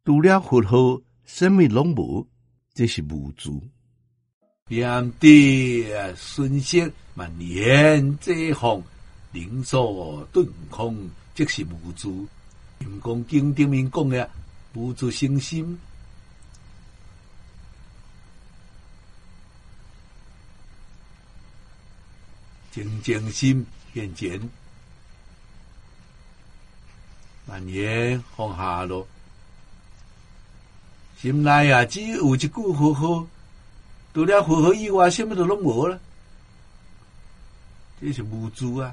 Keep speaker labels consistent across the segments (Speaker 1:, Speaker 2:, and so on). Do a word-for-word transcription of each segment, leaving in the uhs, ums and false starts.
Speaker 1: 除了佛号，什么拢无，这是无助。
Speaker 2: 念地顺息，万年遮风，灵所顿空，即是无助。因讲经顶面讲的无助生心，静静心现前，万年放下咯。心内啊，只有一句佛号，除了佛号以外，什么都拢无了。这是无助啊！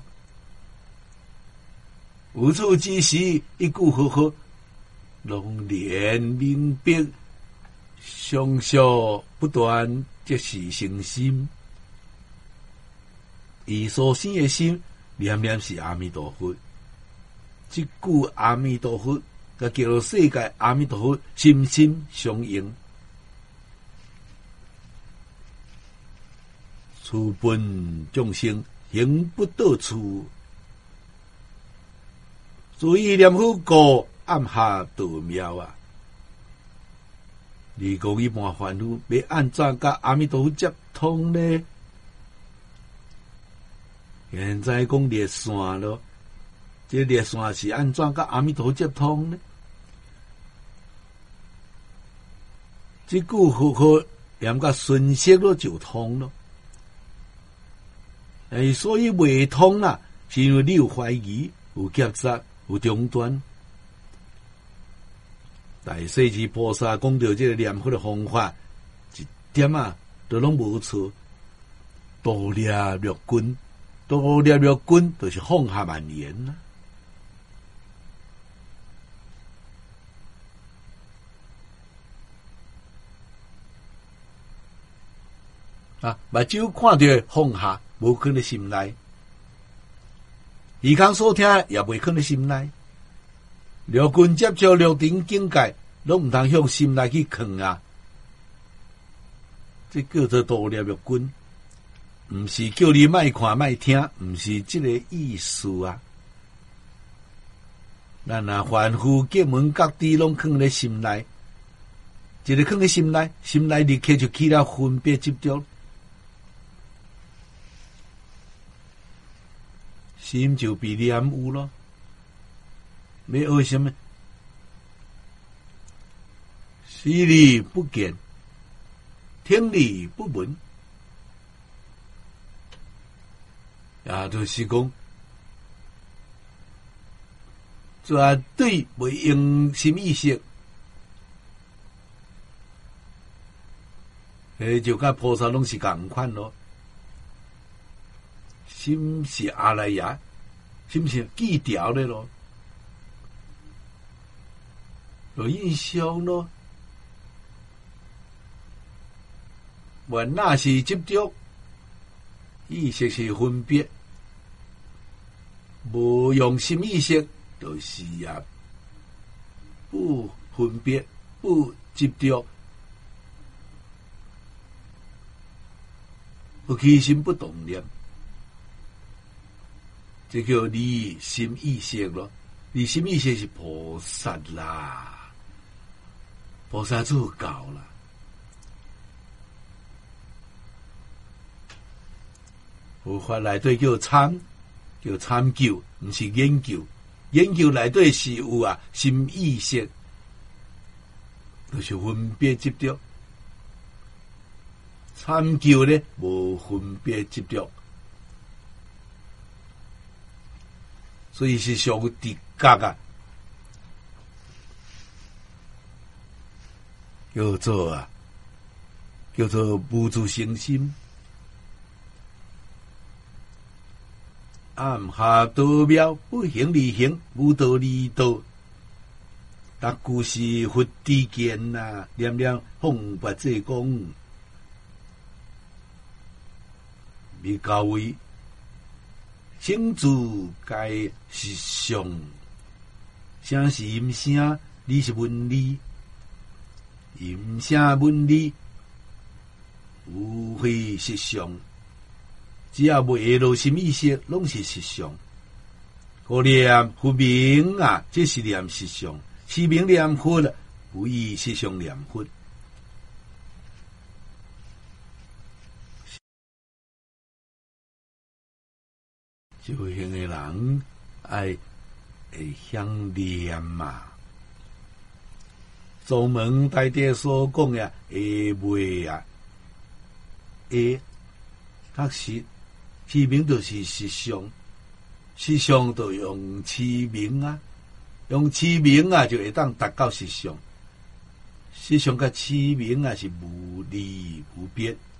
Speaker 2: 无助之时，一句佛号，龙年明白，相续不断，即是诚心。伊所生的心，念念是阿弥陀佛。这句阿弥陀佛，甲叫做世界阿弥陀佛，心心相应。处本众生，行不到处。所以念佛告暗下道妙啊！你讲一般凡夫要按怎甲阿弥陀佛接通呢？现在讲列线咯，这列线是按怎甲阿弥陀佛接通呢？这句佛号念甲顺息咯就通咯。哎，所以未通啦，是因为你有怀疑、有夹杂、有中断。大势至菩萨讲到这个念佛的方法，一点啊都拢无错。多念六根，多念六根，就是放下万言啦。啊，目睭看到放下，无放在心内；耳孔所听也未放在心内。六根接触六尘境界，拢毋通向心内去放啊！这叫做多念六根，毋是叫你莫看莫听，毋是这个意思啊！咱啊，凡夫结门各地拢放在心内，一个放在心内，心内立刻就起了分别执着。心就被染污了，要学什么？视力不见，听力不闻，也就是讲，绝对袂用心意识。诶，就甲菩萨拢是共款咯。心是阿赖耶，心是记条的咯，有印象咯。原那是执着，意识是分别，无用心意识，就是啊，不分别，不执着，不起心不动念。这叫离心意识咯，离心意识是菩萨啦，菩萨做到啦。佛法内底叫参，叫参究，毋是研究。研究内底是有啊心意识，就是分别执着。参究呢，无分别执着。所以是上直觉啊，叫做啊，叫做无助生心，暗下道妙，不行离行，无道离道。达故是佛之见呐，念念放白济公，未到位。生自该是相，声是音声，理是文理，音声文理，无非实相。只要未落心意识，拢是实相。可念佛名啊，这是念实相；是名念佛了， 不以时常念佛。修行的人爱会晓念嘛。宗门大帝所讲呀，下尾啊，下确实持名就是实相，实相就用持名啊，用持名啊就会当达到实相。实相甲持名啊是无离无别，